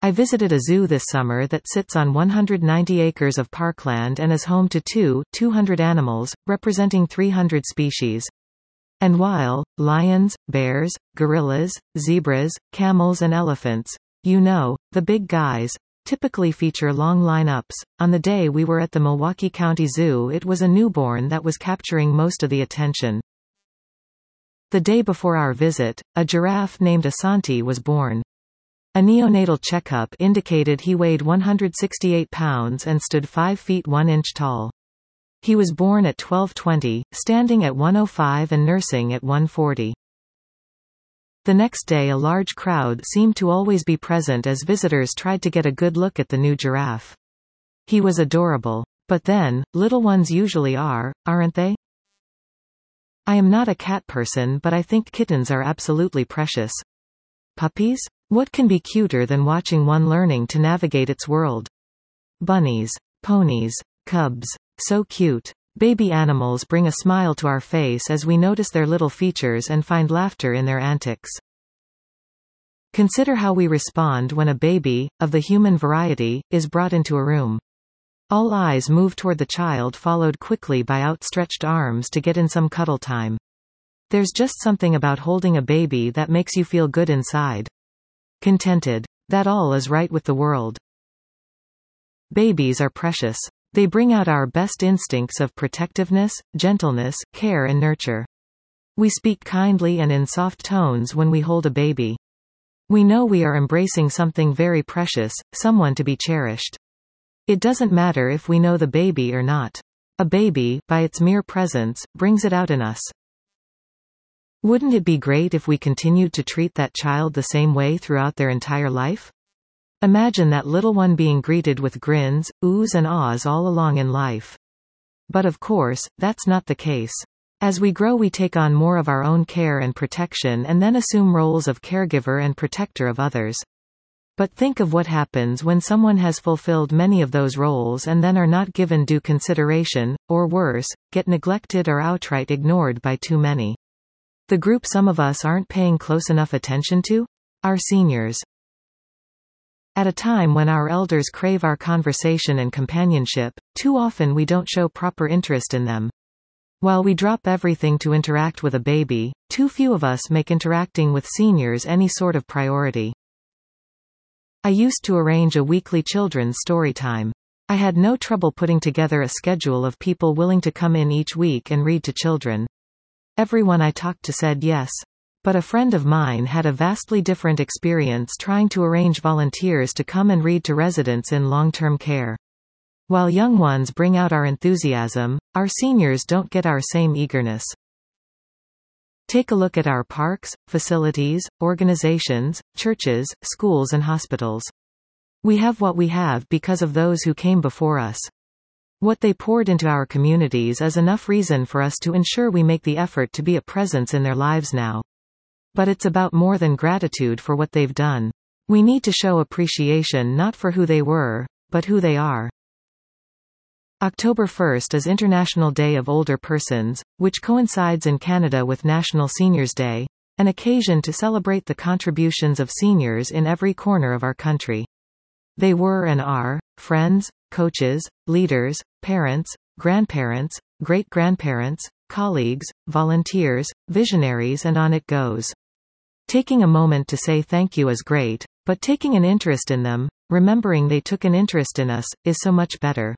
I visited a zoo this summer that sits on 190 acres of parkland and is home to 200 animals, representing 300 species. And while lions, bears, gorillas, zebras, camels and elephants, the big guys, typically feature long lineups, on the day we were at the Milwaukee County Zoo it was a newborn that was capturing most of the attention. The day before our visit, a giraffe named Asante was born. A neonatal checkup indicated he weighed 168 pounds and stood 5 feet 1 inch tall. He was born at 12:20, standing at 1:05 and nursing at 1:40. The next day a large crowd seemed to always be present as visitors tried to get a good look at the new giraffe. He was adorable. But then, little ones usually are, aren't they? I am not a cat person, but I think kittens are absolutely precious. Puppies? What can be cuter than watching one learning to navigate its world? Bunnies. Ponies. Cubs. So cute. Baby animals bring a smile to our face as we notice their little features and find laughter in their antics. Consider how we respond when a baby, of the human variety, is brought into a room. All eyes move toward the child, followed quickly by outstretched arms to get in some cuddle time. There's just something about holding a baby that makes you feel good inside. Contented. That all is right with the world. Babies are precious. They bring out our best instincts of protectiveness, gentleness, care and nurture. We speak kindly and in soft tones when we hold a baby. We know we are embracing something very precious, someone to be cherished. It doesn't matter if we know the baby or not. A baby, by its mere presence, brings it out in us. Wouldn't it be great if we continued to treat that child the same way throughout their entire life? Imagine that little one being greeted with grins, oohs and ahs all along in life. But of course, that's not the case. As we grow we take on more of our own care and protection and then assume roles of caregiver and protector of others. But think of what happens when someone has fulfilled many of those roles and then are not given due consideration, or worse, get neglected or outright ignored by too many. The group some of us aren't paying close enough attention to? Our seniors. At a time when our elders crave our conversation and companionship, too often we don't show proper interest in them. While we drop everything to interact with a baby, too few of us make interacting with seniors any sort of priority. I used to arrange a weekly children's story time. I had no trouble putting together a schedule of people willing to come in each week and read to children. Everyone I talked to said yes. But a friend of mine had a vastly different experience trying to arrange volunteers to come and read to residents in long-term care. While young ones bring out our enthusiasm, our seniors don't get our same eagerness. Take a look at our parks, facilities, organizations, churches, schools and hospitals. We have what we have because of those who came before us. What they poured into our communities is enough reason for us to ensure we make the effort to be a presence in their lives now. But it's about more than gratitude for what they've done. We need to show appreciation not for who they were, but who they are. October 1st is International Day of Older Persons, which coincides in Canada with National Seniors Day, an occasion to celebrate the contributions of seniors in every corner of our country. They were and are friends, coaches, leaders, parents, grandparents, great-grandparents, colleagues, volunteers, visionaries and on it goes. Taking a moment to say thank you is great, but taking an interest in them, remembering they took an interest in us, is so much better.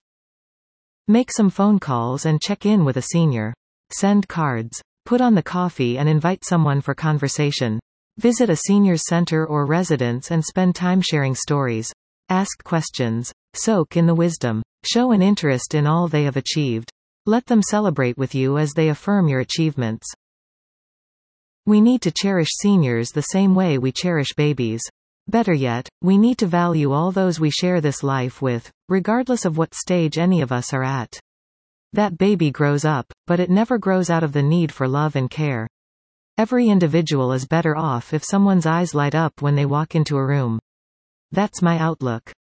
Make some phone calls and check in with a senior. Send cards. Put on the coffee and invite someone for conversation. Visit a seniors center or residence and spend time sharing stories. Ask questions. Soak in the wisdom. Show an interest in all they have achieved. Let them celebrate with you as they affirm your achievements. We need to cherish seniors the same way we cherish babies. Better yet, we need to value all those we share this life with, regardless of what stage any of us are at. That baby grows up, but it never grows out of the need for love and care. Every individual is better off if someone's eyes light up when they walk into a room. That's my outlook.